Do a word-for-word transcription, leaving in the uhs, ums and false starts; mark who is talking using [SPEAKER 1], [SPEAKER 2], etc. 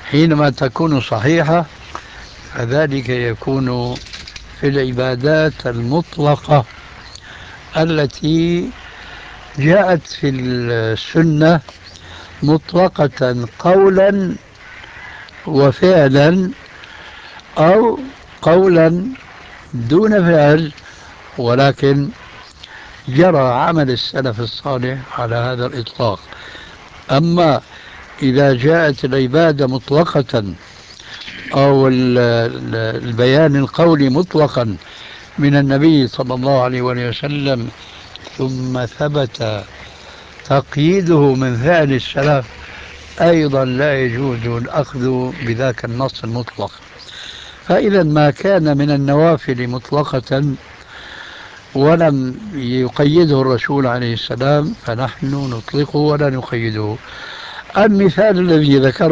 [SPEAKER 1] حينما تكون صحيحة فذلك يكون في العبادات المطلقة التي جاءت في السنة مطلقة قولا وفعلا، أو قولا دون فعل، ولكن جرى عمل السلف الصالح على هذا الإطلاق. أما إذا جاءت العبادة مطلقة أو البيان القولي مطلقا من النبي صلى الله عليه وسلم ثم ثبت تقييده من فعل السلف، أيضا لا يجوز الأخذ بذاك النص المطلق. فإذا ما كان من النوافل مطلقة ولم يقيده الرسول عليه السلام فنحن نطلقه ولا نقيده. المثال الذي ذكره